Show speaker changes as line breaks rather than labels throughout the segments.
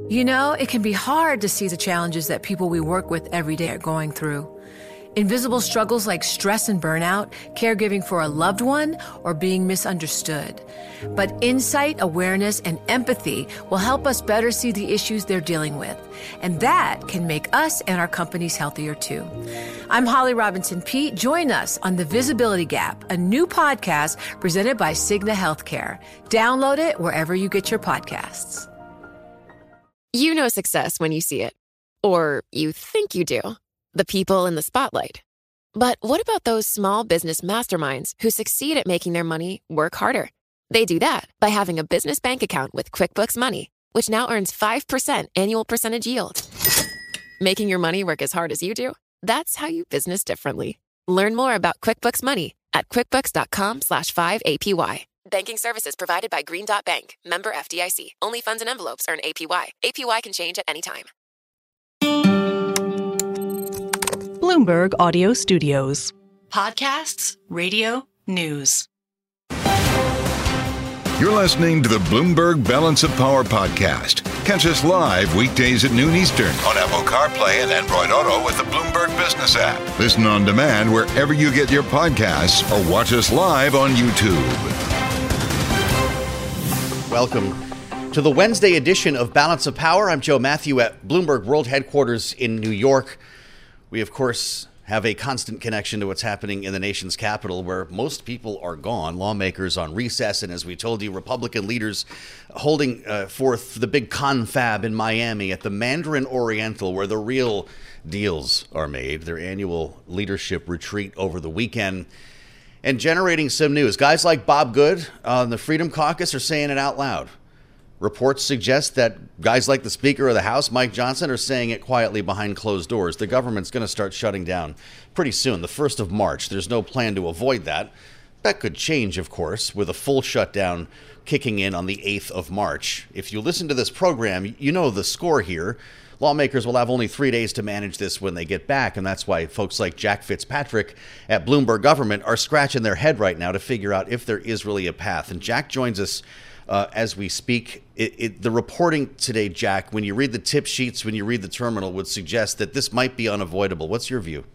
You know, it can be hard to see the challenges that people we work with every day are going through. Invisible struggles like stress and burnout, caregiving for a loved one, or being misunderstood. But insight, awareness, and empathy will help us better see the issues they're dealing with. And that can make us and our companies healthier too. I'm Holly Robinson Peete. Join us on The Visibility Gap, a new podcast presented by Cigna Healthcare. Download it wherever you get your podcasts.
You know success when you see it. Or you think you do. The people in the spotlight. But what about those small business masterminds who succeed at making their money work harder? They do that by having a business bank account with QuickBooks Money, which now earns 5% annual percentage yield. Making your money work as hard as you do? That's how you business differently. Learn more about QuickBooks Money at quickbooks.com/5APY. Banking services provided by Green Dot Bank. Member FDIC. Only funds and envelopes earn APY. APY can change at any time.
Bloomberg Audio Studios.
Podcasts, radio, news.
You're listening to the Bloomberg Balance of Power podcast. Catch us live weekdays at noon Eastern on Apple CarPlay and Android Auto with the Bloomberg Business app. Listen on demand wherever you get your podcasts or watch us live on YouTube.
Welcome to the Wednesday edition of Balance of Power. I'm Joe Matthew at Bloomberg World Headquarters in New York. We, of course, have a constant connection to what's happening in the nation's capital, where most people are gone, lawmakers on recess, and as we told you, Republican leaders holding forth the big confab in Miami at the Mandarin Oriental, where the real deals are made, their annual leadership retreat over the weekend, and generating some news. Guys like Bob Good on the Freedom Caucus are saying it out loud. Reports suggest that guys like the Speaker of the House, Mike Johnson, are saying it quietly behind closed doors. The government's going to start shutting down pretty soon, the 1st of March. There's no plan to avoid that. That could change, of course, with a full shutdown kicking in on the 8th of March. If you listen to this program, you know the score here. Lawmakers will have only 3 days to manage this when they get back, and that's why folks like Jack Fitzpatrick at Bloomberg Government are scratching their head right now to figure out if there is really a path. And Jack joins us as we speak. The reporting today, Jack, when you read the tip sheets, when you read the terminal, would suggest that this might be unavoidable. What's your view?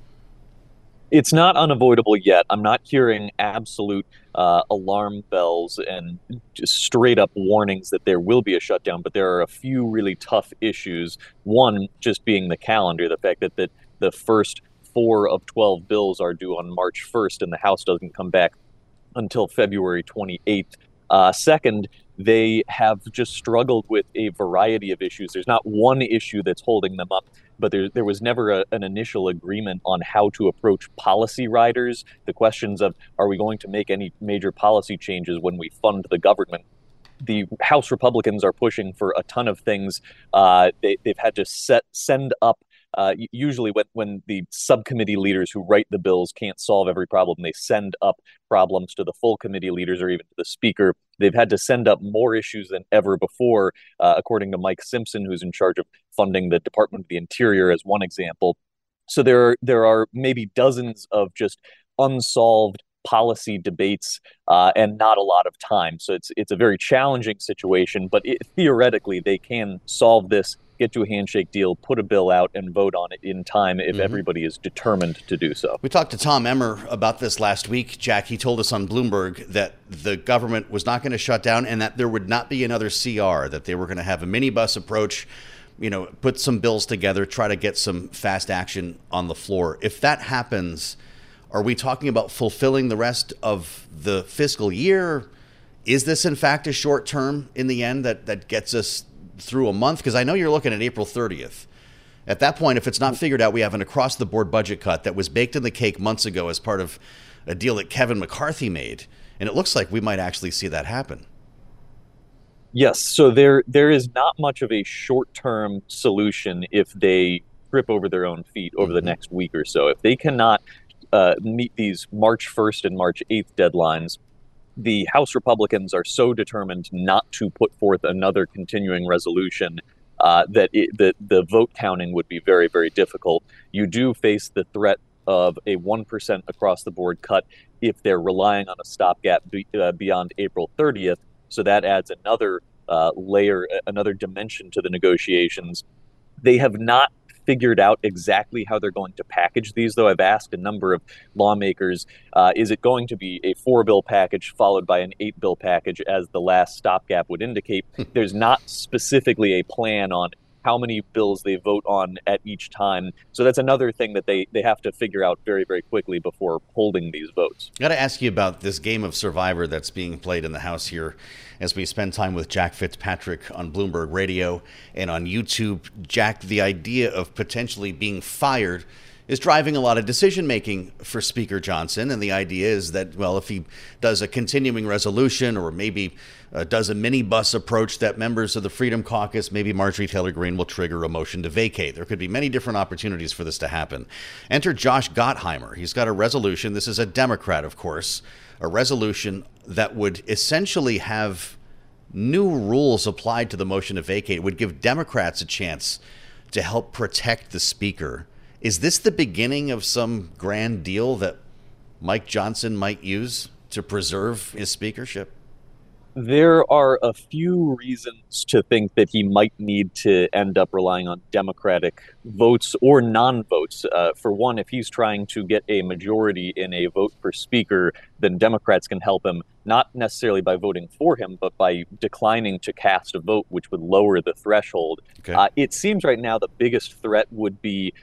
It's not unavoidable yet. I'm not hearing absolute alarm bells and just straight up warnings that there will be a shutdown, but there are a few really tough issues. One, just being the calendar, the fact that the first 4 of 12 bills are due on March 1st and the House doesn't come back until February 28th. Second, they have just struggled with a variety of issues. There's not one issue that's holding them up, but there was never an initial agreement on how to approach policy riders. The questions of, are we going to make any major policy changes when we fund the government? The House Republicans are pushing for a ton of things. They've had to send up usually when the subcommittee leaders who write the bills can't solve every problem, they send up problems to the full committee leaders or even to the speaker. They've had to send up more issues than ever before, according to Mike Simpson, who's in charge of funding the Department of the Interior, as one example. So there are maybe dozens of just unsolved policy debates and not a lot of time. So it's a very challenging situation, but theoretically they can solve this, get to a handshake deal, put a bill out, and vote on it in time if everybody is determined to do so. We
talked to Tom Emmer about this last week, Jack. He told us on Bloomberg that the government was not going to shut down and that there would not be another CR, that they were going to have a minibus approach, put some bills together, try to get some fast action on the floor. If that happens, are we talking about fulfilling the rest of the fiscal year? Is this, in fact, a short term in the end that gets us through a month? Because I know you're looking at April 30th. At that point, if it's not figured out, we have an across-the-board budget cut that was baked in the cake months ago as part of a deal that Kevin McCarthy made. And it looks like we might actually see that happen.
Yes, so there is not much of a short-term solution if they trip over their own feet over the next week or so. If they cannot meet these March 1st and March 8th deadlines, the House Republicans are so determined not to put forth another continuing resolution that the vote counting would be very, very difficult. You do face the threat of a 1% across-the-board cut if they're relying on a stopgap beyond April 30th. So that adds another layer, another dimension to the negotiations. They have not figured out exactly how they're going to package these, though. I've asked a number of lawmakers, is it going to be a 4-bill package followed by an 8-bill package, as the last stopgap would indicate? There's not specifically a plan on how many bills they vote on at each time. So that's another thing that they have to figure out very, very quickly before holding these votes.
Got to ask you about this game of Survivor that's being played in the House here as we spend time with Jack Fitzpatrick on Bloomberg Radio and on YouTube. Jack, the idea of potentially being fired is driving a lot of decision-making for Speaker Johnson. And the idea is that, well, if he does a continuing resolution or maybe does a minibus approach, that members of the Freedom Caucus, maybe Marjorie Taylor Greene, will trigger a motion to vacate. There could be many different opportunities for this to happen. Enter Josh Gottheimer. He's got a resolution. This is a Democrat, of course, a resolution that would essentially have new rules applied to the motion to vacate. It would give Democrats a chance to help protect the Speaker. Is this the beginning of some grand deal that Mike Johnson might use to preserve his speakership?
There are a few reasons to think that he might need to end up relying on Democratic votes or non-votes. For one, if he's trying to get a majority in a vote for Speaker, then Democrats can help him, not necessarily by voting for him, but by declining to cast a vote, which would lower the threshold. Okay. It seems right now the biggest threat would be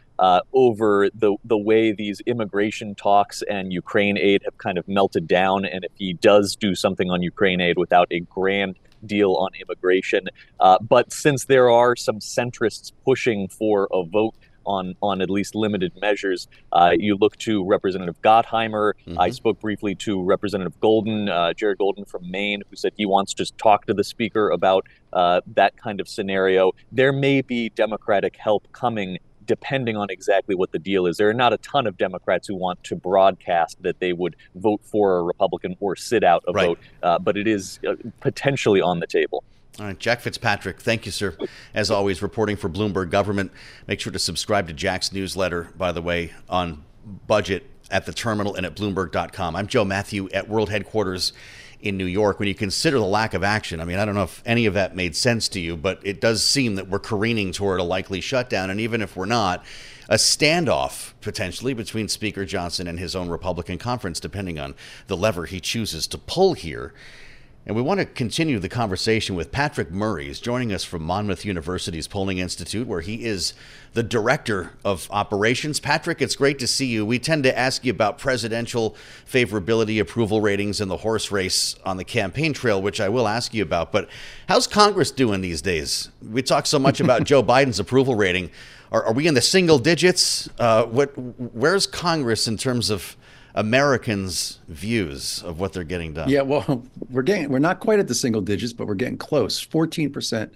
over the way these immigration talks and Ukraine aid have kind of melted down. And if he does do something on Ukraine aid without a grand deal on immigration. But since there are some centrists pushing for a vote on at least limited measures, you look to Representative Gottheimer. Mm-hmm. I spoke briefly to Representative Golden, Jared Golden from Maine, who said he wants to talk to the Speaker about that kind of scenario. There may be Democratic help coming, depending on exactly what the deal is. There are not a ton of Democrats who want to broadcast that they would vote for a Republican or sit out a vote, but it is potentially on the table.
All right, Jack Fitzpatrick, thank you, sir. As always, reporting for Bloomberg Government. Make sure to subscribe to Jack's newsletter, by the way, on budget at the terminal and at Bloomberg.com. I'm Joe Matthew at World Headquarters in New York. When you consider the lack of action, I mean, I don't know if any of that made sense to you, but it does seem that we're careening toward a likely shutdown. And even if we're not, a standoff potentially between Speaker Johnson and his own Republican conference, depending on the lever he chooses to pull here. And we want to continue the conversation with Patrick Murray. He's joining us from Monmouth University's Polling Institute, where he is the director of operations. Patrick, it's great to see you. We tend to ask you about presidential favorability, approval ratings, and the horse race on the campaign trail, which I will ask you about. But how's Congress doing these days? We talk so much about Joe Biden's approval rating. Are we in the single digits? Where's Congress in terms of Americans' views of what they're getting done?
Yeah, well, we're not quite at the single digits, but we're getting close. 14%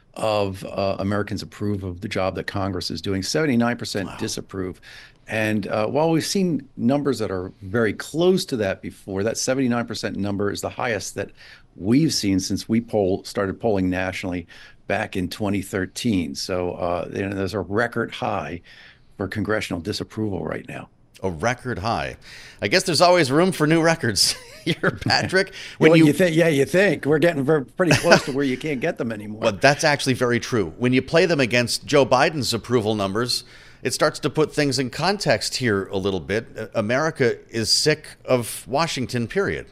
of Americans approve of the job that Congress is doing. 79% disapprove. And while we've seen numbers that are very close to that before, that 79% number is the highest that we've seen since we started polling nationally back in 2013. So there's a record high for congressional disapproval right now. A
record high. I guess there's always room for new records here, Patrick.
You think we're getting pretty close to where you can't get them anymore.
Well, that's actually very true. When you play them against Joe Biden's approval numbers, it starts to put things in context here a little bit. America is sick of Washington, period.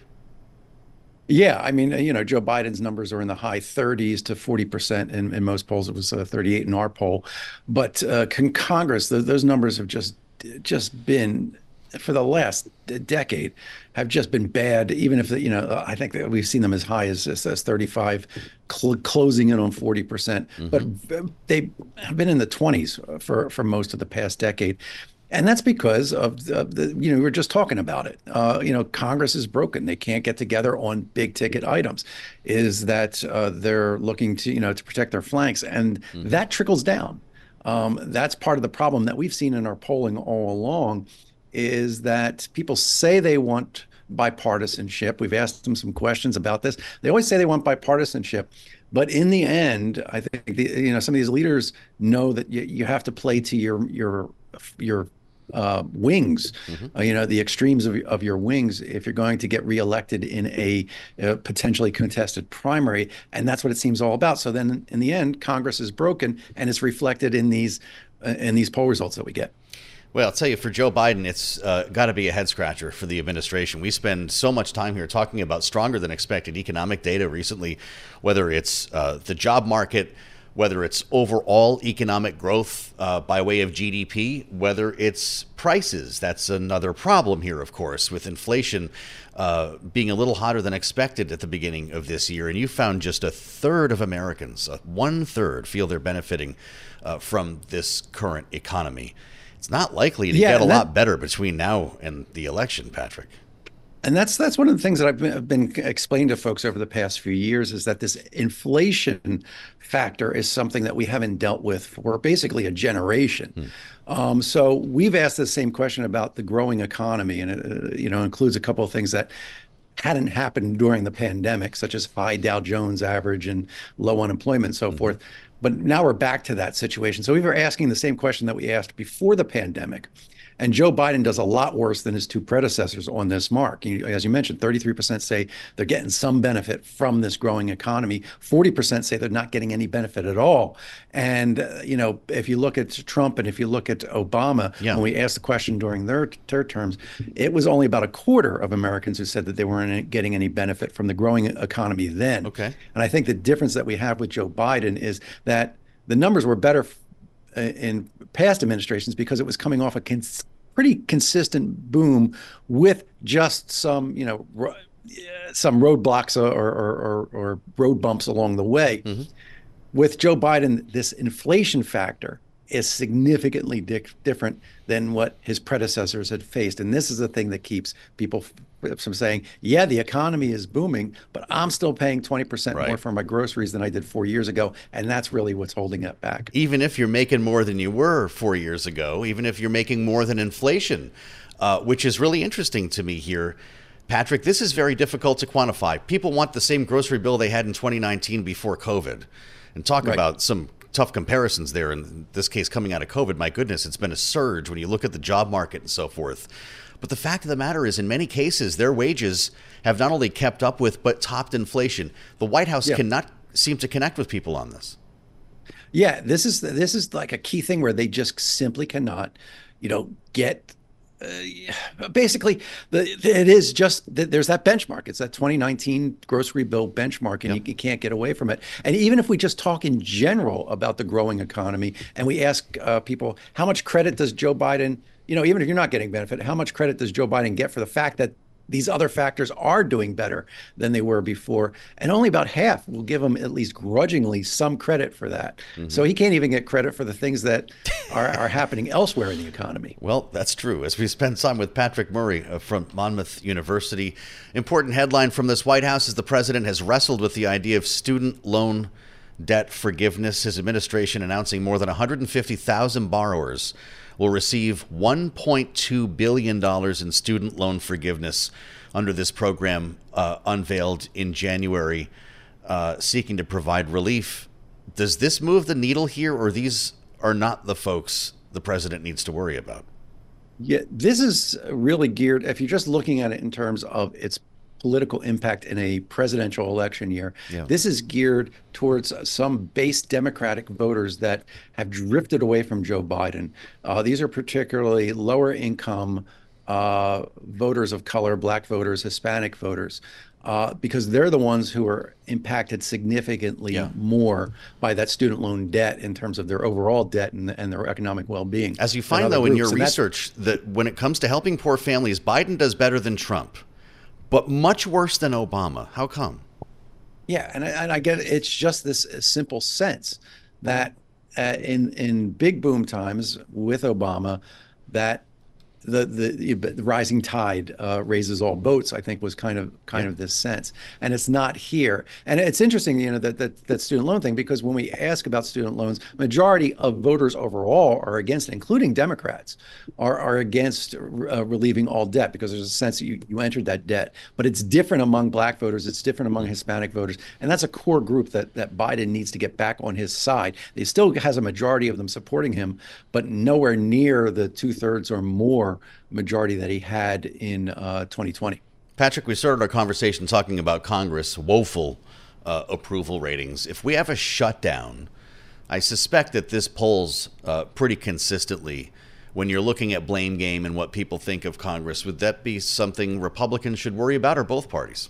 Yeah, I mean, Joe Biden's numbers are in the high 30s to 40% in most polls. It was 38 in our poll. But Congress, those numbers have just been, for the last decade, have just been bad. Even if I think that we've seen them as high as 35, closing in on 40%. Mm-hmm. But they have been in the 20s for most of the past decade. And that's because of we were just talking about it. Congress is broken. They can't get together on big ticket items. Is that they're looking to protect their flanks, and that trickles down. That's part of the problem that we've seen in our polling all along, is that people say they want bipartisanship. We've asked them some questions about this. They always say they want bipartisanship, but in the end, I think some of these leaders know that you have to play to your wings, the extremes of your wings if you're going to get reelected in a potentially contested primary. And that's what it seems all about. So then in the end, Congress is broken, and it's reflected in these poll results that we get.
Well, I'll tell you, for Joe Biden, it's got to be a head scratcher for the administration. We spend so much time here talking about stronger than expected economic data recently, whether it's the job market, whether it's overall economic growth by way of GDP, whether it's prices. That's another problem here, of course, with inflation being a little hotter than expected at the beginning of this year. And you found just a third of Americans, 1/3, feel they're benefiting from this current economy. It's not likely to get a lot better between now and the election, Patrick.
And that's one of the things that I've been explaining to folks over the past few years, is that this inflation factor is something that we haven't dealt with for basically a generation. So we've asked the same question about the growing economy, and it includes a couple of things that hadn't happened during the pandemic, such as high Dow Jones average and low unemployment and so forth. But now we're back to that situation. So we were asking the same question that we asked before the pandemic. And Joe Biden does a lot worse than his two predecessors on this mark. As you mentioned, 33% say they're getting some benefit from this growing economy. 40% say they're not getting any benefit at all. And, if you look at Trump and if you look at Obama, when we asked the question during their terms, it was only about a quarter of Americans who said that they weren't getting any benefit from the growing economy then.
Okay.
And I think the difference that we have with Joe Biden is that the numbers were better in past administrations because it was coming off a pretty consistent boom with just some roadblocks or road bumps along the way. With Joe Biden, this inflation factor is significantly different than what his predecessors had faced. And this is the thing that keeps people from saying, yeah, the economy is booming, but I'm still paying 20% more for my groceries than I did 4 years ago. And that's really what's holding it back.
Even if you're making more than you were 4 years ago, even if you're making more than inflation, which is really interesting to me here, Patrick, this is very difficult to quantify. People want the same grocery bill they had in 2019 before COVID. And talk about some tough comparisons there. In this case, coming out of COVID, my goodness, it's been a surge when you look at the job market and so forth. But the fact of the matter is, in many cases, their wages have not only kept up with, but topped inflation. The White House cannot seem to connect with people on this.
Yeah, this is like a key thing where they just simply cannot, get. Basically, it is just there's that benchmark. It's that 2019 grocery bill benchmark, and you can't get away from it. And even if we just talk in general about the growing economy, and we ask people, how much credit does Joe Biden, even if you're not getting benefit, how much credit does Joe Biden get for the fact that these other factors are doing better than they were before? And only about half will give him, at least grudgingly, some credit for that. So he can't even get credit for the things that are happening elsewhere in the economy.
Well, that's true. As we spend time with Patrick Murray from Monmouth University, important headline from this White House is the president has wrestled with the idea of student loan debt forgiveness. His administration announcing more than 150,000 borrowers will receive $1.2 billion in student loan forgiveness under this program unveiled in January, seeking to provide relief. Does this move the needle here, or these are not the folks the president needs to worry about?
Yeah, this is really geared, if you're just looking at it in terms of its political impact in a presidential election year. This is geared towards some base Democratic voters that have drifted away from Joe Biden. These are particularly lower income voters of color, Black voters, Hispanic voters, because they're the ones who are impacted significantly more by that student loan debt in terms of their overall debt and their economic well-being.
As you find, though, in your research, that when it comes to helping poor families, Biden does better than Trump, but much worse than Obama. How come?
Yeah, and I get it. It's just this simple sense that in big boom times with Obama, that the rising tide raises all boats, I think was kind of this sense, and it's not here. And it's interesting, that student loan thing, because when we ask about student loans, majority of voters overall are against it, including Democrats, are against relieving all debt, because there's a sense that you entered that debt. But it's different among Black voters, it's different among Hispanic voters, and that's a core group that Biden needs to get back on his side. He still has a majority of them supporting him, but nowhere near the 2/3 or more majority that he had in 2020.
Patrick, we started our conversation talking about Congress' woeful approval ratings. If we have a shutdown, I suspect that this polls pretty consistently when you're looking at blame game and what people think of Congress. Would that be something Republicans should worry about, or both parties?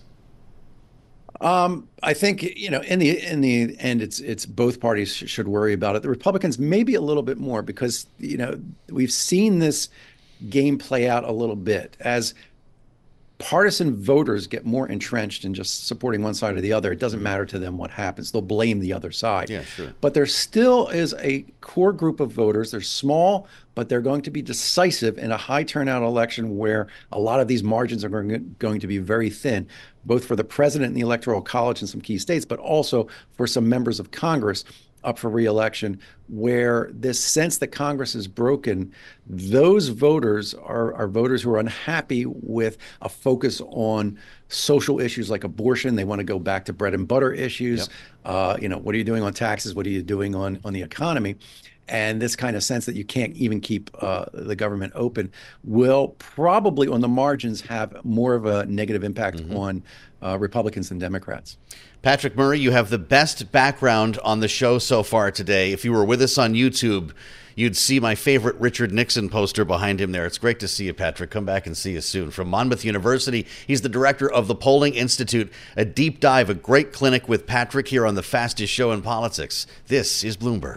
I think, in the end, it's both parties should worry about it. The Republicans maybe a little bit more, because, we've seen this game play out a little bit as partisan voters get more entrenched in just supporting one side or the other. It doesn't matter to them what happens. They'll blame the other side.
Yeah, sure.
But there still is a core group of voters. They're small, but they're going to be decisive in a high turnout election where a lot of these margins are going to be very thin, both for the president and the Electoral College in some key states, but also for some members of Congress up for re-election, where this sense that Congress is broken, those voters are voters who are unhappy with a focus on social issues like abortion. They want to go back to bread and butter issues. Yep. What are you doing on taxes? What are you doing on the economy? And this kind of sense that you can't even keep the government open will probably on the margins have more of a negative impact on Republicans and Democrats.
Patrick Murray, you have the best background on the show so far today. If you were with us on YouTube, you'd see my favorite Richard Nixon poster behind him there. It's great to see you, Patrick. Come back and see you soon. From Monmouth University, he's the director of the Polling Institute. A deep dive, a great clinic with Patrick here on the fastest show in politics. This is Bloomberg.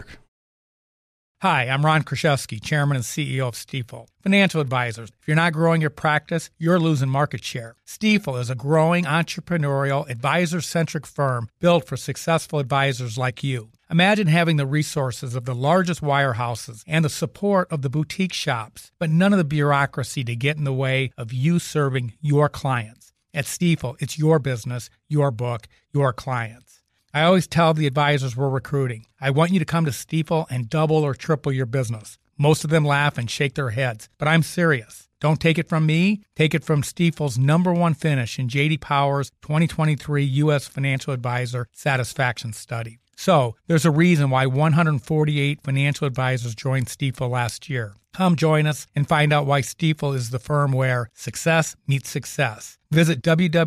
Hi, I'm Ron Kraszewski, Chairman and CEO of Stifel. Financial advisors. If you're not growing your practice, you're losing market share. Stifel is a growing entrepreneurial, advisor-centric firm built for successful advisors like you. Imagine having the resources of the largest wirehouses and the support of the boutique shops, but none of the bureaucracy to get in the way of you serving your clients. At Stifel, it's your business, your book, your clients. I always tell the advisors we're recruiting, I want you to come to Stifel and double or triple your business. Most of them laugh and shake their heads, but I'm serious. Don't take it from me. Take it from Stifel's #1 finish in J.D. Power's 2023 U.S. Financial Advisor Satisfaction Study. So, there's a reason why 148 financial advisors joined Stifel last year. Come join us and find out why Stifel is the firm where success meets success. Visit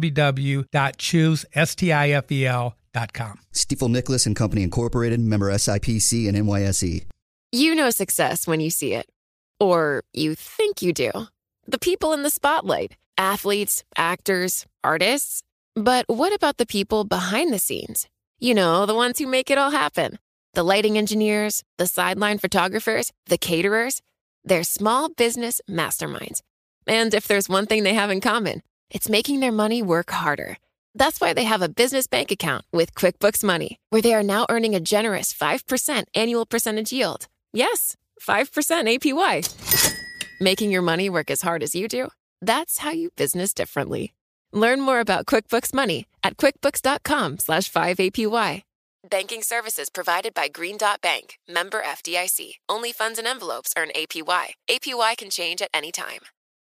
www.choosestifel.com.
Stifel Nicholas and Company Incorporated, member SIPC and NYSE.
You know success when you see it. Or you think you do. The people in the spotlight. Athletes, actors, artists. But what about the people behind the scenes? You know, the ones who make it all happen. The lighting engineers, the sideline photographers, the caterers. They're small business masterminds. And if there's one thing they have in common, it's making their money work harder. That's why they have a business bank account with QuickBooks Money, where they are now earning a generous 5% annual percentage yield. Yes, 5% APY. Making your money work as hard as you do? That's how you business differently. Learn more about QuickBooks Money at quickbooks.com/5APY. Banking services provided by Green Dot Bank, member FDIC. Only funds and envelopes earn APY. APY can change at any time.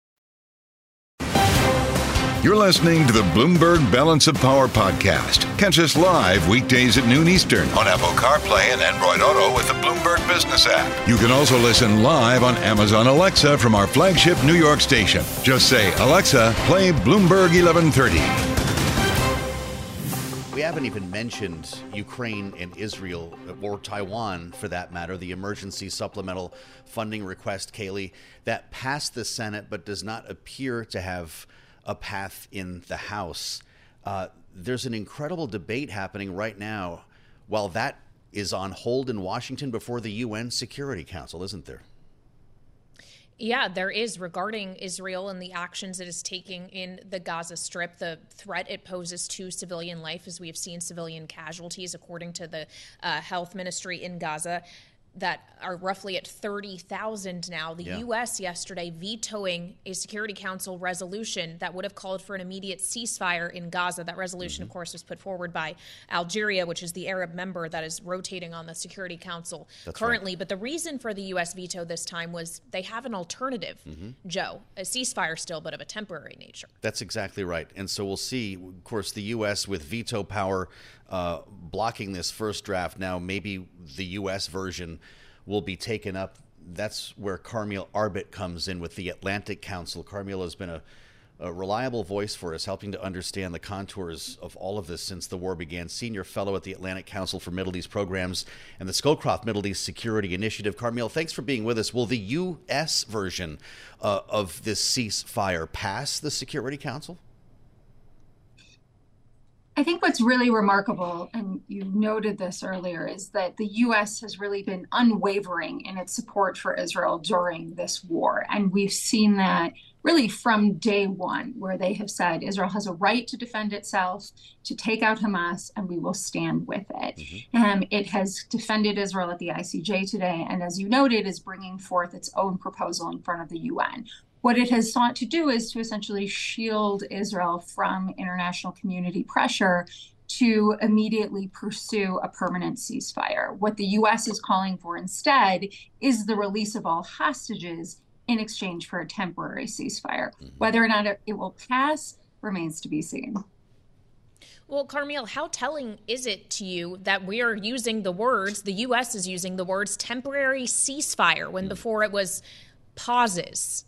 You're listening to the Bloomberg Balance of Power podcast. Catch us live weekdays at noon Eastern on Apple CarPlay and Android Auto with the Bloomberg Business app. You can also listen live on Amazon Alexa from our flagship New York station. Just say, Alexa, play Bloomberg 1130.
We haven't even mentioned Ukraine and Israel, or Taiwan for that matter, the emergency supplemental funding request, Kaylee, that passed the Senate but does not appear to have a path in the House. There's an incredible debate happening right now while that is on hold in Washington before the UN Security Council, isn't there?
Yeah, there is, regarding Israel and the actions it is taking in the Gaza Strip, the threat it poses to civilian life, as we have seen civilian casualties, according to the health ministry in Gaza. that are roughly at 30,000 now. The U.S. yesterday vetoing a Security Council resolution that would have called for an immediate ceasefire in Gaza. That resolution, of course, was put forward by Algeria, which is the Arab member that is rotating on the Security Council currently. Right. But the reason for the U.S. veto this time was they have an alternative, Joe, a ceasefire still, but of a temporary nature. That's exactly right. And so we'll see, of course, the U.S. with veto power blocking this first draft. Now maybe the U.S. version will be taken up. That's where Carmel Arbit comes in with the Atlantic Council. Carmel has been a reliable voice for us, helping to understand the contours of all of this since the war began. Senior Fellow at the Atlantic Council for Middle East Programs and the Scowcroft Middle East Security Initiative. Carmel, thanks for being with us. Will the U.S. version of this ceasefire pass the Security Council?
I think what's really remarkable, and you noted this earlier, is that the U.S. has really been unwavering in its support for Israel during this war. And we've seen that really from day one, where they have said Israel has a right to defend itself, to take out Hamas, and we will stand with it. It has defended Israel at the ICJ today, and as you noted, is bringing forth its own proposal in front of the UN. What it has sought to do is to essentially shield Israel from international community pressure to immediately pursue a permanent ceasefire. What the U.S. is calling for instead is the release of all hostages in exchange for a temporary ceasefire. Whether or not it will pass remains to be seen.
Well, Carmel, how telling is it to you that we are using the words, the U.S. is using the words temporary ceasefire when before it was pauses?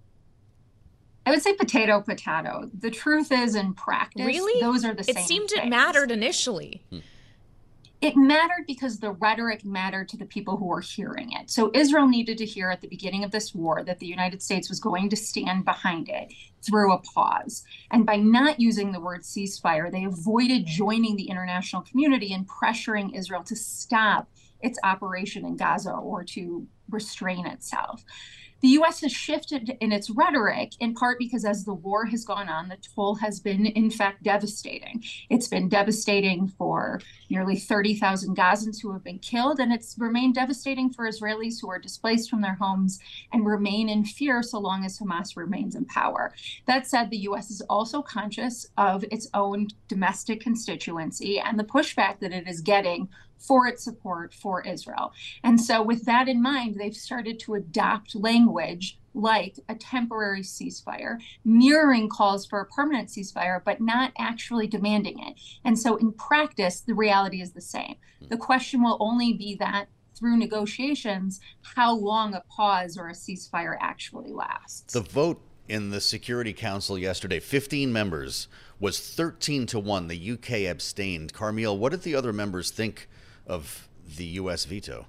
I would say potato. The truth is, in practice, those are the same things.
It seemed it mattered initially.
It mattered because the rhetoric mattered to the people who were hearing it. So Israel needed to hear at the beginning of this war that the United States was going to stand behind it through a pause. And by not using the word ceasefire, they avoided joining the international community in pressuring Israel to stop its operation in Gaza or to restrain itself. The U.S. has shifted in its rhetoric, in part because as the war has gone on, the toll has been, in fact, devastating. It's been devastating for nearly 30,000 Gazans who have been killed, and it's remained devastating for Israelis who are displaced from their homes and remain in fear so long as Hamas remains in power. That said, the U.S. is also conscious of its own domestic constituency and the pushback that it is getting for its support for Israel. And so with that in mind, they've started to adopt language like a temporary ceasefire, mirroring calls for a permanent ceasefire, but not actually demanding it. And so in practice, the reality is the same. The question will only be that through negotiations, how long a pause or a ceasefire actually lasts.
The vote in the Security Council yesterday, 15 members, was 13-1. The UK abstained. Carmel, what did the other members think of the U.S. veto?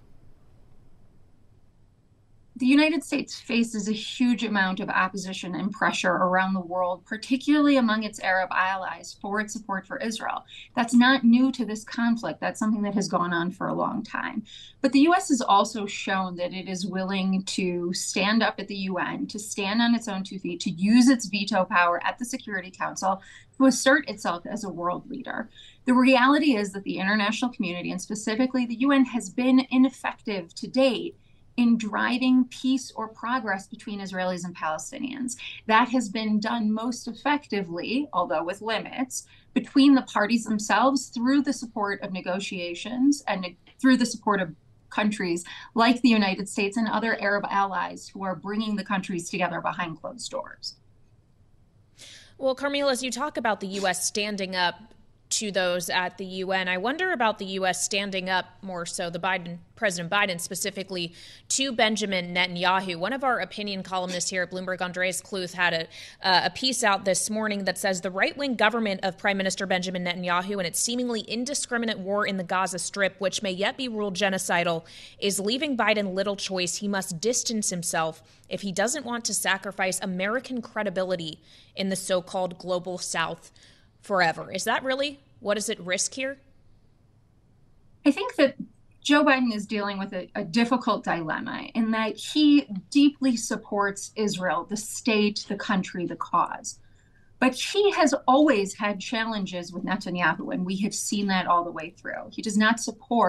The United States faces a huge amount of opposition and pressure around the world, particularly among its Arab allies, for its support for Israel. That's not new to this conflict. That's something that has gone on for a long time. But the U.S. has also shown that it is willing to stand up at the UN, to stand on its own 2 feet, to use its veto power at the Security Council, to assert itself as a world leader. The reality is that the international community, and specifically the UN, has been ineffective to date in driving peace or progress between Israelis and Palestinians. That has been done most effectively, although with limits, between the parties themselves through the support of negotiations and through the support of countries like the United States and other Arab allies who are bringing the countries together behind closed doors.
Well, Carmel, as you talk about the U.S. standing up to those at the UN, I wonder about the U.S. standing up more so, President Biden specifically, to Benjamin Netanyahu. One of our opinion columnists here at Bloomberg, Andreas Kluth, had a piece out this morning that says the right-wing government of Prime Minister Benjamin Netanyahu and its seemingly indiscriminate war in the Gaza Strip, which may yet be ruled genocidal, is leaving Biden little choice. He must distance himself if he doesn't want to sacrifice American credibility in the so-called global South forever. Is that really what is at risk here?
I think that Joe Biden is dealing with a difficult dilemma in that he deeply supports Israel, the state, the country, the cause. But he has always had challenges with Netanyahu, and we have seen that all the way through. He does not support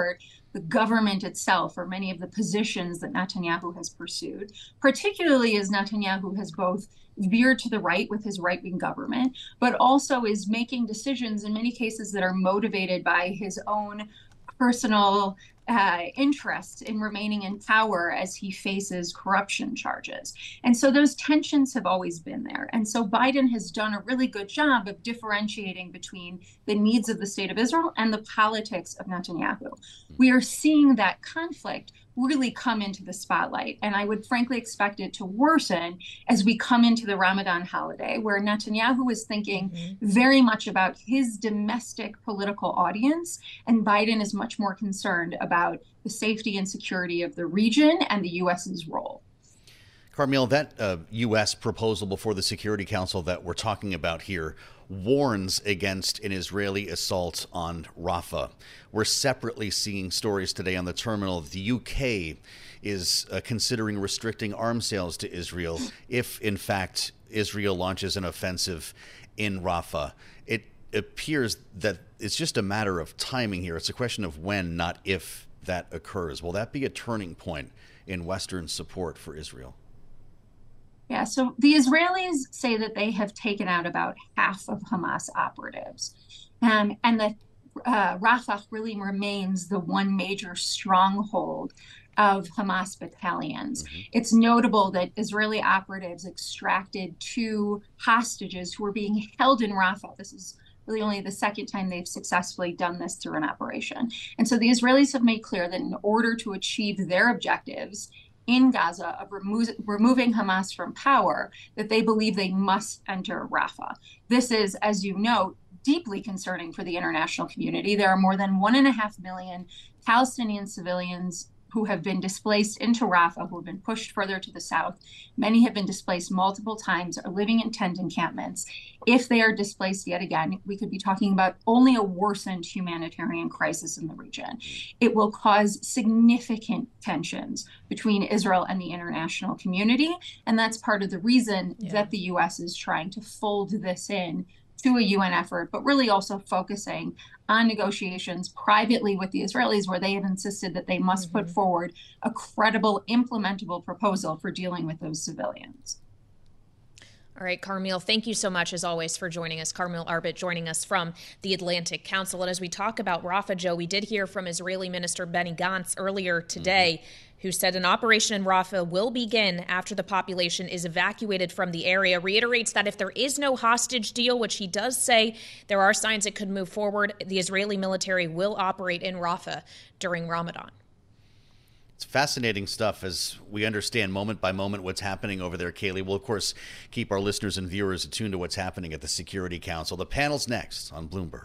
the government itself or many of the positions that Netanyahu has pursued, particularly as Netanyahu has both veered to the right with his right-wing government, but also is making decisions in many cases that are motivated by his own personal interest in remaining in power as he faces corruption charges. And so those tensions have always been there. And so Biden has done a really good job of differentiating between the needs of the state of Israel and the politics of Netanyahu. We are seeing that conflict really come into the spotlight. And I would frankly expect it to worsen as we come into the Ramadan holiday, where Netanyahu is thinking very much about his domestic political audience, and Biden is much more concerned about the safety and security of the region and the U.S.'s role.
Carmel, that U.S. proposal before the Security Council that we're talking about here warns against an Israeli assault on Rafah. We're separately seeing stories today on the terminal. The UK is considering restricting arms sales to Israel if, in fact, Israel launches an offensive in Rafah. It appears that it's just a matter of timing here. It's a question of when, not if, that occurs. Will that be a turning point in Western support for Israel?
Yeah, so the Israelis say that they have taken out about half of Hamas operatives, and that Rafah really remains the one major stronghold of Hamas battalions. It's notable that Israeli operatives extracted 2 hostages who were being held in Rafah. This is really only the second time they've successfully done this through an operation. And so the Israelis have made clear that in order to achieve their objectives in Gaza of removing Hamas from power, that they believe they must enter Rafah. This is, as you note, deeply concerning for the international community. There are more than 1.5 million Palestinian civilians who have been displaced into Rafah, who have been pushed further to the south. Many have been displaced multiple times, are living in tent encampments. If they are displaced yet again, we could be talking about only a worsened humanitarian crisis in the region. It will cause significant tensions between Israel and the international community. And that's part of the reason that the U.S. is trying to fold this in to a UN effort, but really also focusing on negotiations privately with the Israelis, where they have insisted that they must put forward a credible, implementable proposal for dealing with those civilians.
All right, Carmel, thank you so much, as always, for joining us. Carmel Arbit joining us from the Atlantic Council. And as we talk about Rafah, Joe, we did hear from Israeli Minister Benny Gantz earlier today, who said an operation in Rafah will begin after the population is evacuated from the area, reiterates that if there is no hostage deal, which he does say there are signs it could move forward, the Israeli military will operate in Rafah during Ramadan.
It's fascinating stuff as we understand moment by moment what's happening over there, Kaylee. We'll, of course, keep our listeners and viewers attuned to what's happening at the Security Council. The panel's next on Bloomberg.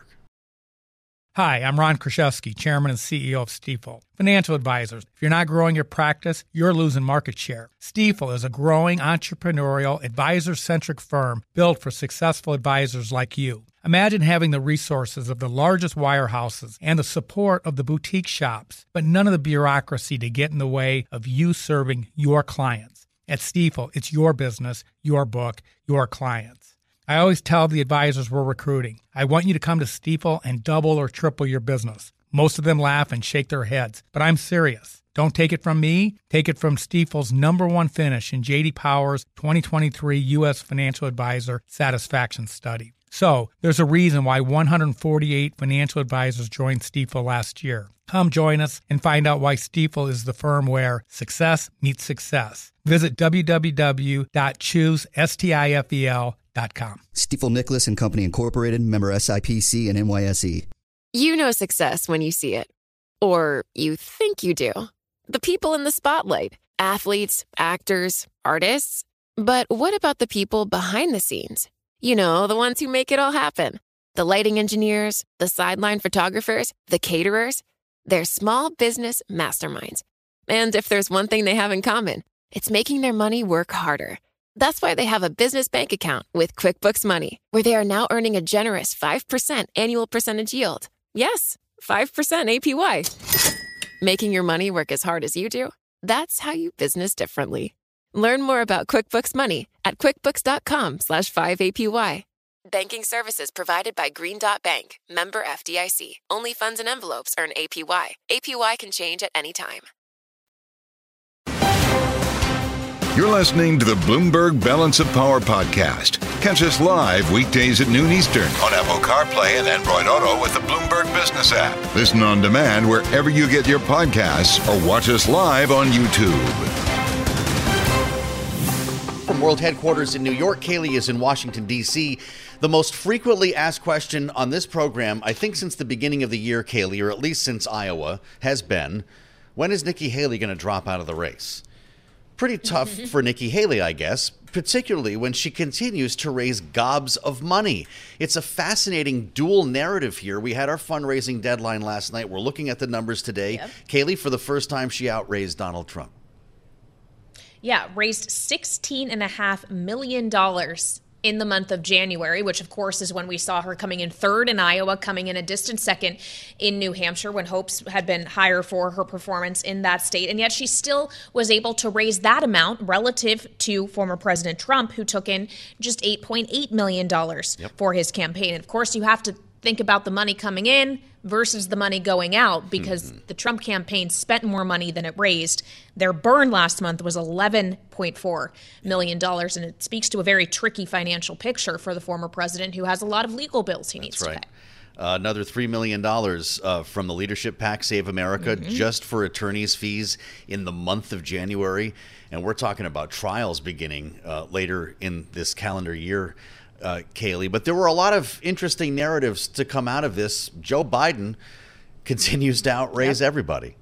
Hi, I'm Ron Kraszewski, Chairman and CEO of Stifel. Financial advisors, if you're not growing your practice, you're losing market share. Stifel is a growing entrepreneurial, advisor-centric firm built for successful advisors like you. Imagine having the resources of the largest wirehouses and the support of the boutique shops, but none of the bureaucracy to get in the way of you serving your clients. At Stifel, it's your business, your book, your clients. I always tell the advisors we're recruiting, I want you to come to Stifel and double or triple your business. Most of them laugh and shake their heads, but I'm serious. Don't take it from me. Take it from Stifel's #1 finish in J.D. Power's 2023 U.S. Financial Advisor Satisfaction Study. So there's a reason why 148 financial advisors joined Stifel last year. Come join us and find out why Stifel is the firm where success meets success. Visit www.choosestifel.com.
Stifel Nicholas and Company Incorporated, member SIPC and NYSE.
You know success when you see it. Or you think you do. The people in the spotlight. Athletes, actors, artists. But what about the people behind the scenes? You know, the ones who make it all happen. The lighting engineers, the sideline photographers, the caterers. They're small business masterminds. And if there's one thing they have in common, it's making their money work harder. That's why they have a business bank account with QuickBooks Money, where they are now earning a generous 5% annual percentage yield. Yes, 5% APY. Making your money work as hard as you do? That's how you business differently. Learn more about QuickBooks Money at quickbooks.com/5APY. Banking services provided by Green Dot Bank, member FDIC. Only funds and envelopes earn APY. APY can change at any time.
You're listening to the Bloomberg Balance of Power podcast. Catch us live weekdays at noon Eastern on Apple CarPlay and Android Auto with the Bloomberg Business app. Listen on demand wherever you get your podcasts or watch us live on YouTube.
From World Headquarters in New York, Kayleigh is in Washington, D.C. The most frequently asked question on this program, I think since the beginning of the year, Kayleigh, or at least since Iowa, has been, when is Nikki Haley going to drop out of the race? Pretty tough for Nikki Haley, I guess, particularly when she continues to raise gobs of money. It's a fascinating dual narrative here. We had our fundraising deadline last night. We're looking at the numbers today. Yep. Kayleigh, for the first time, she outraised Donald Trump.
Yeah, raised $16.5 million in the month of January, which of course is when we saw her coming in third in Iowa, coming in a distant second in New Hampshire, when hopes had been higher for her performance in that state. And yet she still was able to raise that amount relative to former President Trump, who took in just $8.8 million for his campaign. And of course, you have to think about the money coming in versus the money going out, because the Trump campaign spent more money than it raised. Their burn last month was $11.4 million, and it speaks to a very tricky financial picture for the former president, who has a lot of legal bills he needs to pay.
Another $3 million from the Leadership PAC Save America just for attorney's fees in the month of January. And we're talking about trials beginning later in this calendar year, Kayleigh. But there were a lot of interesting narratives to come out of this. Joe Biden continues to outraise everybody.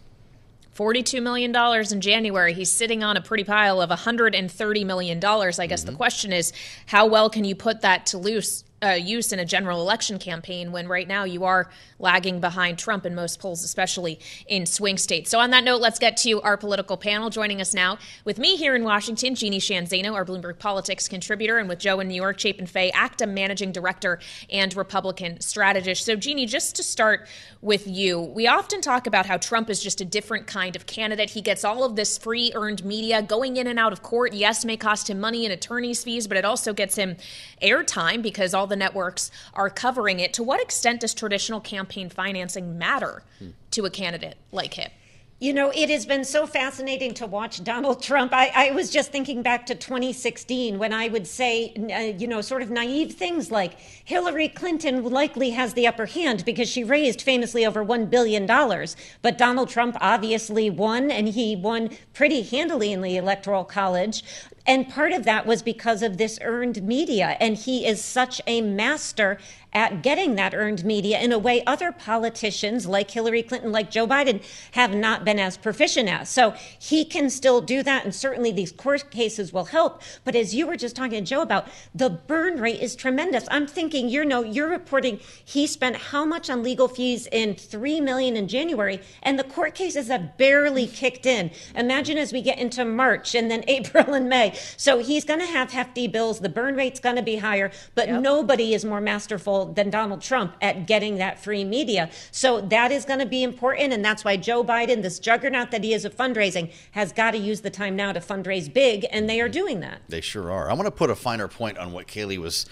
$42 million in January. He's sitting on a pretty pile of $130 million. I guess the question is, how well can you put that to use in a general election campaign when right now you are lagging behind Trump in most polls, especially in swing states? So on that note, let's get to our political panel. Joining us now with me here in Washington, Jeannie Sheehan Zaino, our Bloomberg Politics contributor, and with Joe in New York, Chapin Fay, ACTA Managing Director and Republican strategist. So Jeannie, just to start with you, we often talk about how Trump is just a different kind of candidate. He gets all of this free earned media going in and out of court. Yes, may cost him money and attorney's fees, but it also gets him airtime because all the networks are covering it. To what extent does traditional campaign financing matter to a candidate like him?
You know, it has been so fascinating to watch Donald Trump. I was just thinking back to 2016 when I would say, sort of naive things like Hillary Clinton likely has the upper hand because she raised famously over $1 billion. But Donald Trump obviously won, and he won pretty handily in the Electoral College. And part of that was because of this earned media. And he is such a master at getting that earned media in a way other politicians like Hillary Clinton, like Joe Biden, have not been as proficient at. So he can still do that. And certainly these court cases will help. But as you were just talking to Joe about, the burn rate is tremendous. I'm thinking, you're reporting he spent how much on legal fees in $3 million in January, and the court cases have barely kicked in. Imagine as we get into March and then April and May. So he's going to have hefty bills. The burn rate's going to be higher, but nobody is more masterful than Donald Trump at getting that free media. So that is going to be important. And that's why Joe Biden, this juggernaut that he is of fundraising, has got to use the time now to fundraise big. And they are doing that.
They sure are. I want to put a finer point on what Kayleigh was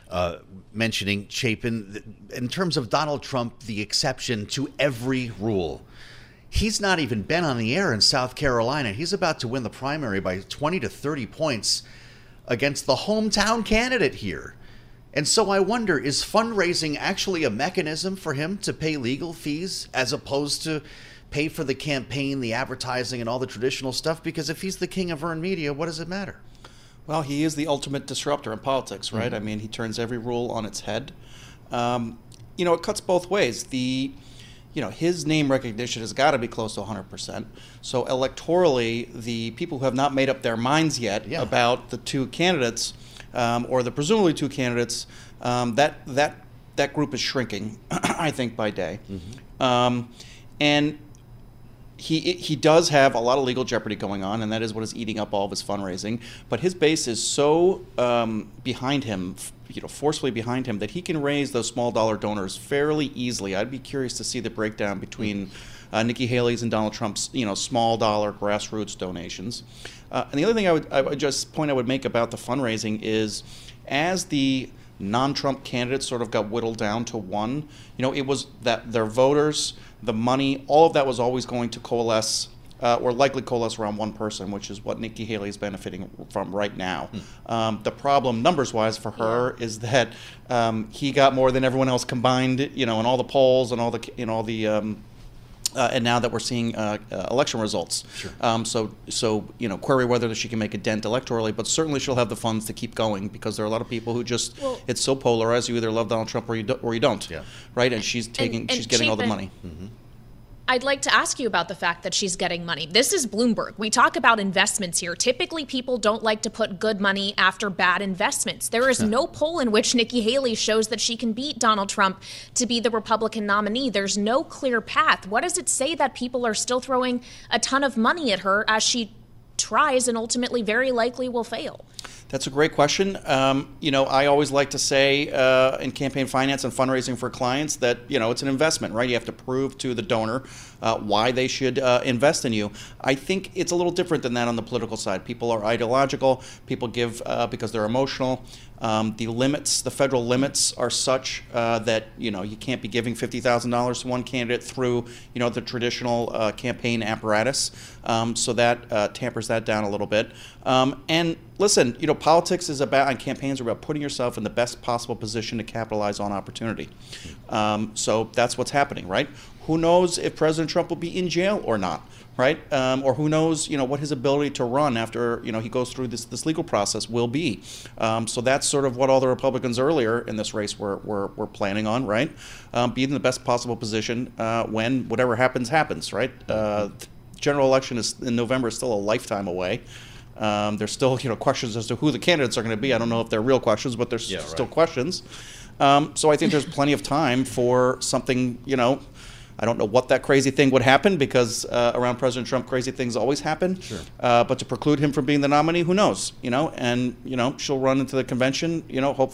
mentioning, Chapin, in terms of Donald Trump, the exception to every rule. He's not even been on the air in South Carolina. He's about to win the primary by 20 to 30 points against the hometown candidate here. And so I wonder, is fundraising actually a mechanism for him to pay legal fees as opposed to pay for the campaign, the advertising, and all the traditional stuff? Because if he's the king of earned media, what does it matter?
Well, he is the ultimate disruptor in politics, right? I mean, he turns every rule on its head. It cuts both ways. His name recognition has got to be close to 100%. So electorally, the people who have not made up their minds yet about the two candidates, or the presumably two candidates, that group is shrinking, I think, by day. And he does have a lot of legal jeopardy going on, and that is what is eating up all of his fundraising. But his base is so behind him, forcefully behind him, that he can raise those small dollar donors fairly easily. I'd be curious to see the breakdown between Nikki Haley's and Donald Trump's, small dollar grassroots donations. And the other thing I would make about the fundraising is, as the non-Trump candidates sort of got whittled down to one. It was that their voters, the money, all of that was always going to coalesce or likely coalesce around one person, which is what Nikki Haley is benefiting from right now. The problem, numbers-wise, for her is that he got more than everyone else combined, in all the polls and all the and now that we're seeing election results. Sure. So query whether she can make a dent electorally, but certainly she'll have the funds to keep going, because there are a lot of people who just, it's so polarized, you either love Donald Trump or you don't. Yeah. Right? And she's getting all the money. Mm-hmm.
I'd like to ask you about the fact that she's getting money. This is Bloomberg. We talk about investments here. Typically, people don't like to put good money after bad investments. There is no poll in which Nikki Haley shows that she can beat Donald Trump to be the Republican nominee. There's no clear path. What does it say that people are still throwing a ton of money at her as she tries and ultimately very likely will fail?
That's a great question. I always like to say in campaign finance and fundraising for clients that, it's an investment, right? You have to prove to the donor why they should invest in you. I think it's a little different than that on the political side. People are ideological. People give because they're emotional. The federal limits are such that, you can't be giving $50,000 to one candidate through, the traditional campaign apparatus. So that tampers that down a little bit. And listen, politics is about, and campaigns are about putting yourself in the best possible position to capitalize on opportunity. So that's what's happening, right? Who knows if President Trump will be in jail or not, right? Or who knows, what his ability to run after, he goes through this legal process will be. So that's sort of what all the Republicans earlier in this race were planning on, right? Be in the best possible position when whatever happens, right? The general election in November is still a lifetime away. There's still, questions as to who the candidates are going to be. I don't know if they're real questions, but there's still questions. So I think there's plenty of time for something, I don't know what that crazy thing would happen, because around President Trump, crazy things always happen. Sure. But to preclude him from being the nominee, who knows? And she'll run into the convention.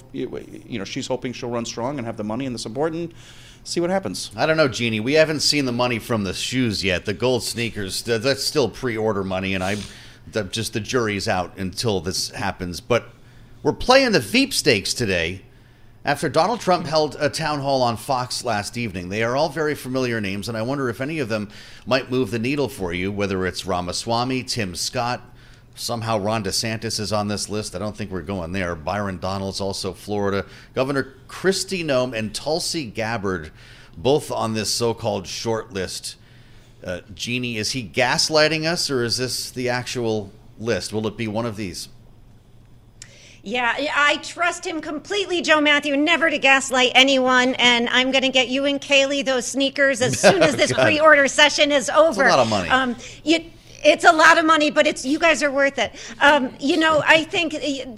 She's hoping she'll run strong and have the money and the support and see what happens.
I don't know, Jeannie. We haven't seen the money from the shoes yet. The gold sneakers, that's still pre-order money, and the jury's out until this happens. But we're playing the Veep stakes today. After Donald Trump held a town hall on Fox last evening, they are all very familiar names, and I wonder if any of them might move the needle for you, whether it's Ramaswamy, Tim Scott, somehow Ron DeSantis is on this list. I don't think we're going there. Byron Donalds, also Florida. Governor Kristi Noem and Tulsi Gabbard, both on this so-called short list. Jeannie, is he gaslighting us, or is this the actual list? Will it be one of these?
Yeah, I trust him completely, Joe Matthew, never to gaslight anyone. And I'm going to get you and Kaylee those sneakers as soon as this pre-order session is over.
It's a lot of money.
It's a lot of money, but you guys are worth it. I think,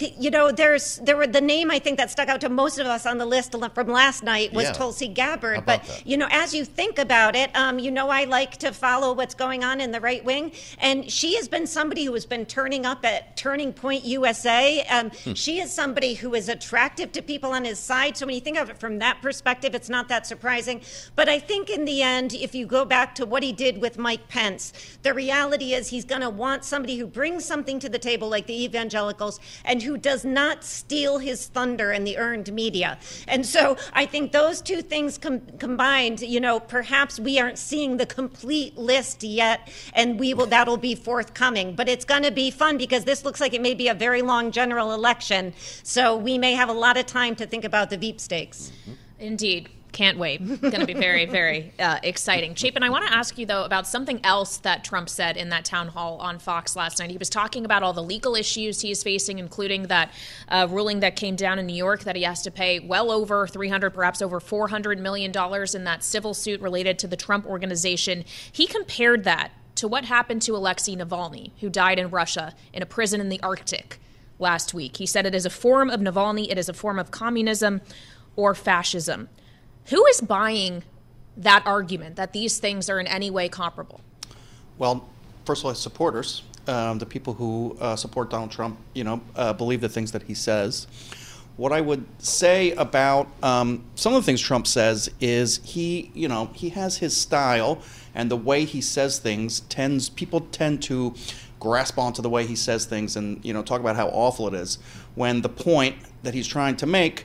there were the name I think that stuck out to most of us on the list from last night was Tulsi Gabbard. But, as you think about it, I like to follow what's going on in the right wing. And she has been somebody who has been turning up at Turning Point USA. She is somebody who is attractive to people on his side. So when you think of it from that perspective, it's not that surprising. But I think in the end, if you go back to what he did with Mike Pence, the reality is he's going to want somebody who brings something to the table like the evangelicals and who does not steal his thunder in the earned media. And so I think those two things combined, perhaps we aren't seeing the complete list yet, and that'll be forthcoming. But it's going to be fun because this looks like it may be a very long general election. So we may have a lot of time to think about the Veep stakes.
Indeed. Can't wait. It's going to be very, very exciting. Chapin, I want to ask you, though, about something else that Trump said in that town hall on Fox last night. He was talking about all the legal issues he is facing, including that ruling that came down in New York that he has to pay well over $300, perhaps over $400 million in that civil suit related to the Trump Organization. He compared that to what happened to Alexei Navalny, who died in Russia in a prison in the Arctic last week. He said it is a form of Navalny, it is a form of communism or fascism. Who is buying that argument that these things are in any way comparable?
Well, first of all, his supporters, the people who support Donald Trump, believe the things that he says. What I would say about some of the things Trump says is he has his style, and the way he says things people tend to grasp onto the way he says things and talk about how awful it is, when the point that he's trying to make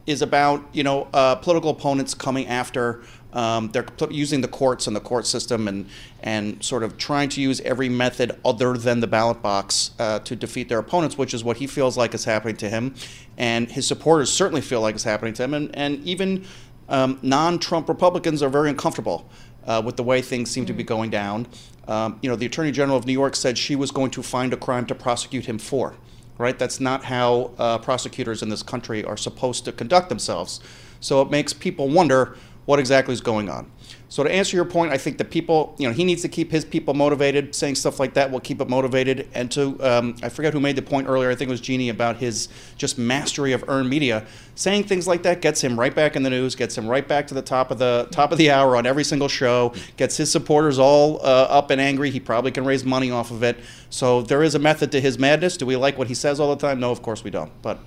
is about, political opponents coming after. They're using the courts and the court system and sort of trying to use every method other than the ballot box to defeat their opponents, which is what he feels like is happening to him. And his supporters certainly feel like it's happening to him. And even non-Trump Republicans are very uncomfortable with the way things seem to be going down. The Attorney General of New York said she was going to find a crime to prosecute him for. Right? That's not how prosecutors in this country are supposed to conduct themselves. So it makes people wonder what exactly is going on. So to answer your point, I think the people, he needs to keep his people motivated. Saying stuff like that will keep it motivated. And I forget who made the point earlier, I think it was Jeannie, about his just mastery of earned media. Saying things like that gets him right back in the news, gets him right back to the top of the hour on every single show, gets his supporters all up and angry. He probably can raise money off of it. So there is a method to his madness. Do we like what he says all the time? No, of course we don't. But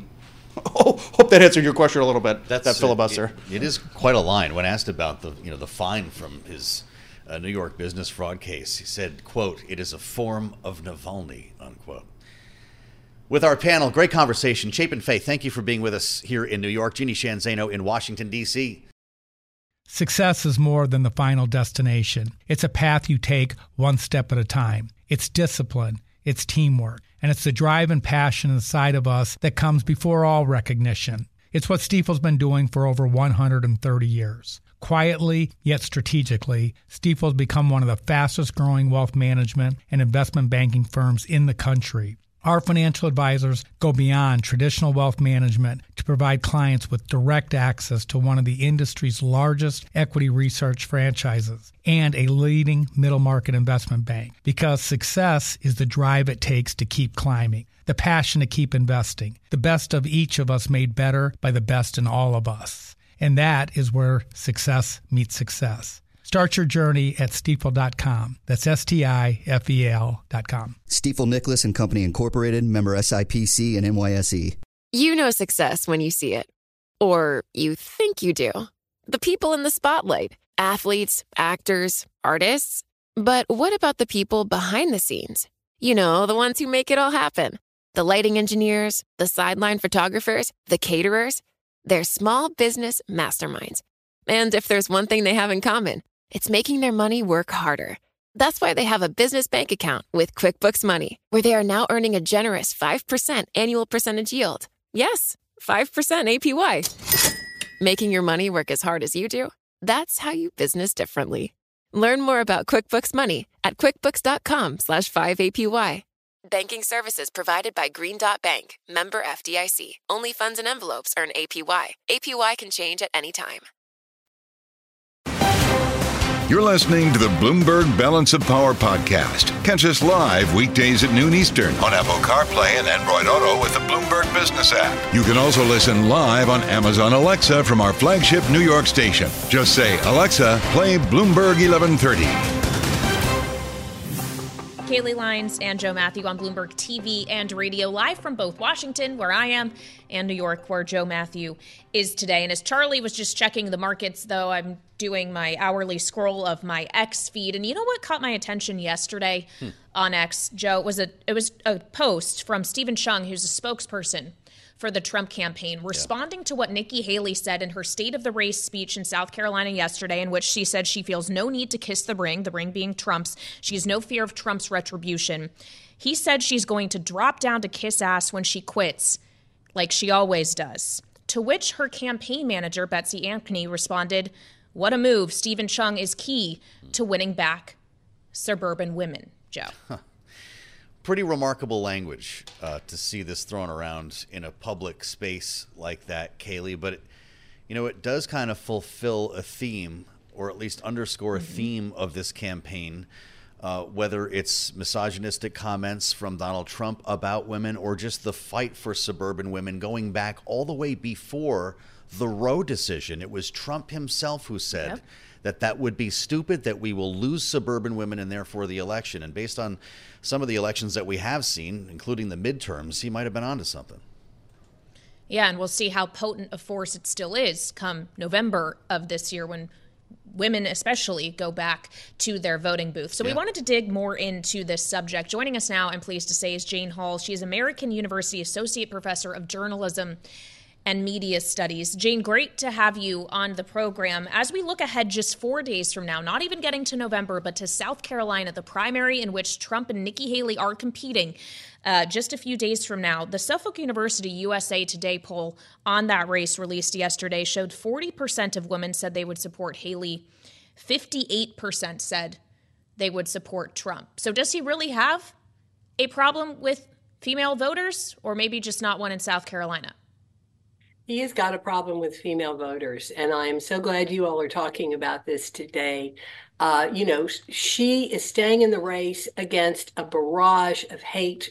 hope that answered your question a little bit. That filibuster.
It is quite a line. When asked about the fine from his New York business fraud case, he said, quote, "It is a form of Navalny," unquote. With our panel, great conversation. Chapin Fay, thank you for being with us here in New York. Jeannie Sheehan Zaino in Washington, D.C.
Success is more than the final destination. It's a path you take one step at a time. It's discipline. It's teamwork. And it's the drive and passion inside of us that comes before all recognition. It's what Stifel's been doing for over 130 years. Quietly, yet strategically, Stifel's become one of the fastest growing wealth management and investment banking firms in the country. Our financial advisors go beyond traditional wealth management to provide clients with direct access to one of the industry's largest equity research franchises and a leading middle market investment bank. Because success is the drive it takes to keep climbing, the passion to keep investing, the best of each of us made better by the best in all of us. And that is where success meets success. Start your journey at Stifel.com. That's STIFEL.com.
Stifel Nicholas and Company Incorporated, member SIPC and NYSE.
You know success when you see it. Or you think you do. The people in the spotlight. Athletes, actors, artists. But what about the people behind the scenes? You know, the ones who make it all happen. The lighting engineers, the sideline photographers, the caterers. They're small business masterminds. And if there's one thing they have in common, it's making their money work harder. That's why they have a business bank account with QuickBooks Money, where they are now earning a generous 5% annual percentage yield. Yes, 5% APY. Making your money work as hard as you do? That's how you business differently. Learn more about QuickBooks Money at QuickBooks.com/5APY. Banking services provided by Green Dot Bank, member FDIC. Only funds and envelopes earn APY. APY can change at any time.
You're listening to the Bloomberg Balance of Power podcast. Catch us live weekdays at noon Eastern on Apple CarPlay and Android Auto with the Bloomberg Business app. You can also listen live on Amazon Alexa from our flagship New York station. Just say, "Alexa, play Bloomberg 1130.
Kaylee Lyons and Joe Matthew on Bloomberg TV and radio, live from both Washington, where I am, and New York, where Joe Matthew is today. And as Charlie was just checking the markets, though, I'm doing my hourly scroll of my X feed. And you know what caught my attention yesterday on X, Joe? It was a post from Stephen Chung, who's a spokesperson for the Trump campaign, responding to what Nikki Haley said in her State of the Race speech in South Carolina yesterday, in which she said she feels no need to kiss the ring being Trump's. She has no fear of Trump's retribution. He said she's going to drop down to kiss ass when she quits, like she always does. To which her campaign manager, Betsy Ankney, responded, "What a move. Stephen Chung is key to winning back suburban women." Joe.
Pretty remarkable language to see this thrown around in a public space like that, Kaylee. But, it does kind of fulfill a theme, or at least underscore a theme of this campaign, whether it's misogynistic comments from Donald Trump about women or just the fight for suburban women going back all the way before the Roe decision. It was Trump himself who said that would be stupid, that we will lose suburban women and therefore the election. And based on some of the elections that we have seen, including the midterms, he might have been onto something.
Yeah, and we'll see how potent a force it still is come November of this year, when women especially go back to their voting booth. So we wanted to dig more into this subject. Joining us now, I'm pleased to say, is Jane Hall. She is American University Associate Professor of Journalism and Media Studies. Jane, great to have you on the program. As we look ahead just 4 days from now, not even getting to November, but to South Carolina, the primary in which Trump and Nikki Haley are competing, just a few days from now, the Suffolk University USA Today poll on that race released yesterday showed 40% of women said they would support Haley. 58% said they would support Trump. So does he really have a problem with female voters, or maybe just not one in South Carolina?
He has got a problem with female voters, and I am so glad you all are talking about this today. She is staying in the race against a barrage of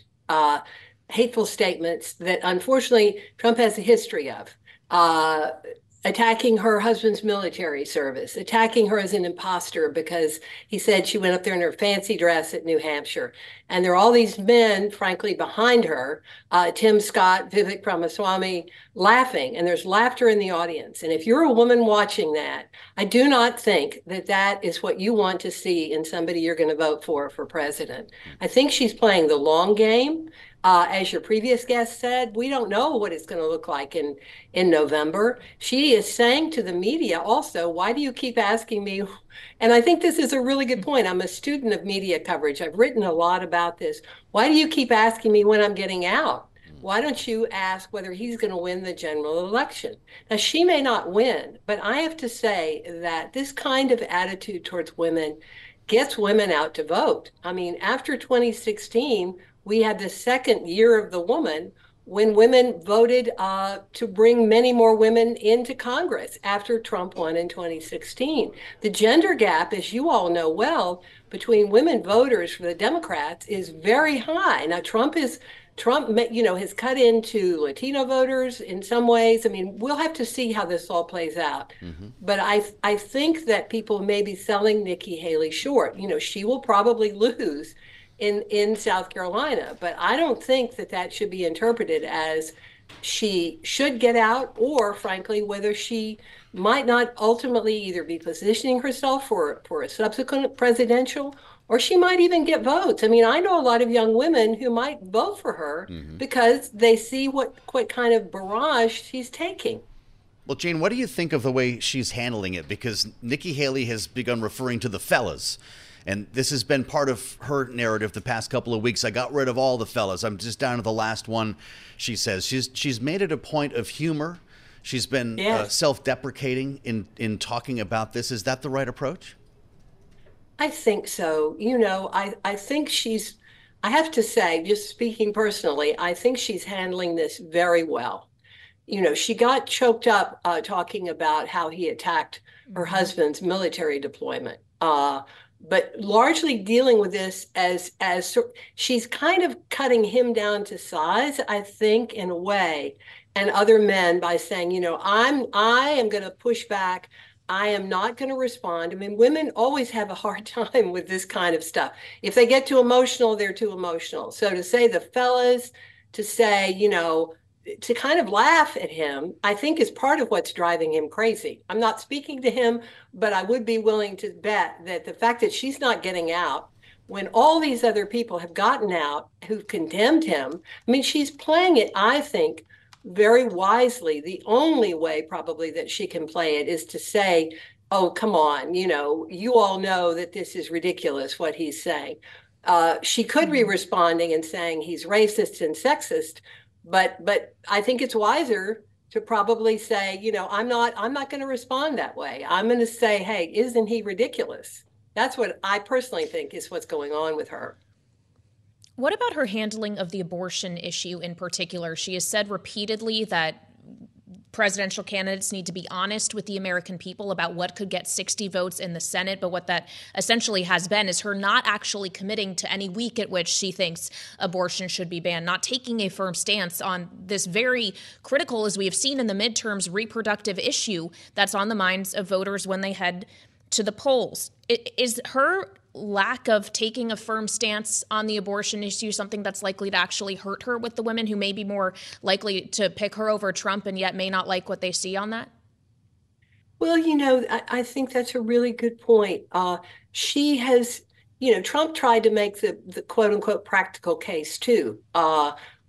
hateful statements that unfortunately Trump has a history of. Attacking her husband's military service, attacking her as an imposter because he said she went up there in her fancy dress at New Hampshire. And there are all these men, frankly, behind her, Tim Scott, Vivek Ramaswamy, laughing. And there's laughter in the audience. And if you're a woman watching that, I do not think that that is what you want to see in somebody you're going to vote for president. I think she's playing the long game. As your previous guest said, we don't know what it's going to look like in November. She is saying to the media also, why do you keep asking me? And I think this is a really good point. I'm a student of media coverage. I've written a lot about this. Why do you keep asking me when I'm getting out? Why don't you ask whether he's going to win the general election? Now, she may not win, but I have to say that this kind of attitude towards women gets women out to vote. I mean, after 2016, we had the second year of the woman when women voted to bring many more women into Congress after Trump won in 2016. The gender gap, as you all know well, between women voters for the Democrats is very high. Now, Trump has cut into Latino voters in some ways. I mean, we'll have to see how this all plays out. Mm-hmm. But I think that people may be selling Nikki Haley short. She will probably lose in South Carolina, but I don't think that should be interpreted as she should get out, or frankly, whether she might not ultimately either be positioning herself for a subsequent presidential, or she might even get votes. I mean, I know a lot of young women who might vote for her because they see what kind of barrage she's taking.
Well, Jane, what do you think of the way she's handling it? Because Nikki Haley has begun referring to the fellas. And this has been part of her narrative the past couple of weeks. I got rid of all the fellas. I'm just down to the last one, she says. She's made it a point of humor. She's been self-deprecating in talking about this. Is that the right approach?
I think so. I think I have to say, just speaking personally, I think she's handling this very well. She got choked up talking about how he attacked her husband's military deployment. But largely dealing with this as she's kind of cutting him down to size, I think, in a way, and other men by saying, I am going to push back. I am not going to respond. I mean, women always have a hard time with this kind of stuff. If they get too emotional, they're too emotional. So to say the fellas, to say, to kind of laugh at him, I think is part of what's driving him crazy. I'm not speaking to him, but I would be willing to bet that the fact that she's not getting out when all these other people have gotten out who've condemned him, I mean, she's playing it, I think, very wisely. The only way probably that she can play it is to say, oh, come on, you all know that this is ridiculous what he's saying. She could be responding and saying he's racist and sexist, but I think it's wiser to probably say, I'm not going to respond that way. I'm going to say, hey, isn't he ridiculous? That's what I personally think is what's going on with her.
What about her handling of the abortion issue in particular? She has said repeatedly that presidential candidates need to be honest with the American people about what could get 60 votes in the Senate. But what that essentially has been is her not actually committing to any week at which she thinks abortion should be banned, not taking a firm stance on this very critical, as we have seen in the midterms, reproductive issue that's on the minds of voters when they head to the polls. Is her lack of taking a firm stance on the abortion issue something that's likely to actually hurt her with the women who may be more likely to pick her over Trump and yet may not like what they see on that?
Well, I think that's a really good point. She has, Trump tried to make the quote unquote practical case too,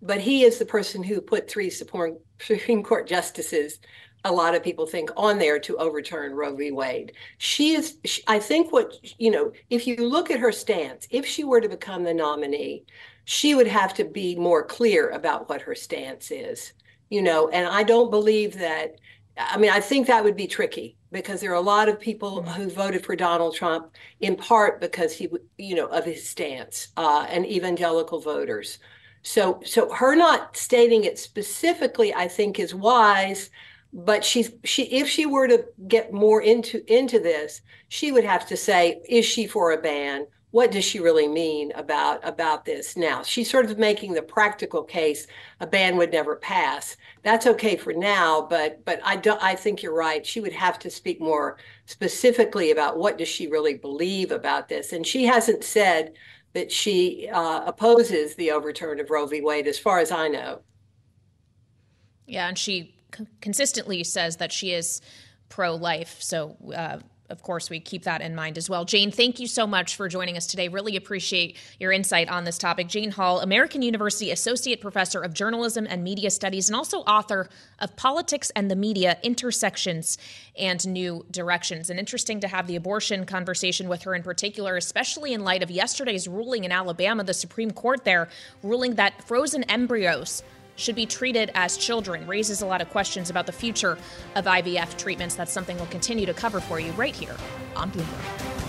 but he is the person who put 3 Supreme Court justices, a lot of people think, on there to overturn Roe v. Wade. I think if you look at her stance, if she were to become the nominee, she would have to be more clear about what her stance is, and I don't believe that. I think that would be tricky because there are a lot of people who voted for Donald Trump in part because of his stance, and evangelical voters. So her not stating it specifically, I think, is wise. But if she were to get more into this, she would have to say, is she for a ban? What does she really mean about this? Now, she's sort of making the practical case a ban would never pass. That's okay for now, but I think you're right. She would have to speak more specifically about what does she really believe about this. And she hasn't said that she opposes the overturn of Roe v. Wade, as far as I know.
Yeah, and she consistently says that she is pro-life. So, of course, we keep that in mind as well. Jane, thank you so much for joining us today. Really appreciate your insight on this topic. Jane Hall, American University Associate Professor of Journalism and Media Studies, and also author of Politics and the Media, Intersections and New Directions. And interesting to have the abortion conversation with her in particular, especially in light of yesterday's ruling in Alabama, the Supreme Court there ruling that frozen embryos should be treated as children. Raises a lot of questions about the future of IVF treatments. That's something we'll continue to cover for you right here on Bloomberg.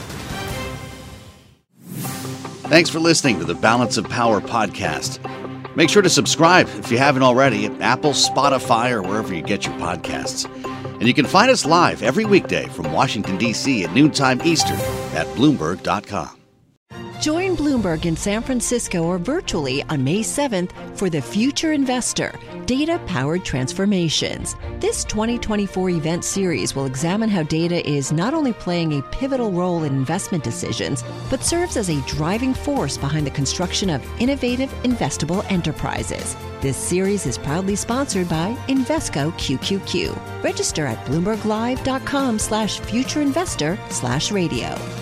Thanks for listening to the Balance of Power podcast. Make sure to subscribe if you haven't already at Apple, Spotify, or wherever you get your podcasts. And you can find us live every weekday from Washington, D.C. at noontime Eastern at Bloomberg.com.
Join Bloomberg in San Francisco or virtually on May 7th for The Future Investor, Data-Powered Transformations. This 2024 event series will examine how data is not only playing a pivotal role in investment decisions, but serves as a driving force behind the construction of innovative, investable enterprises. This series is proudly sponsored by Invesco QQQ. Register at BloombergLive.com/futureinvestor/radio.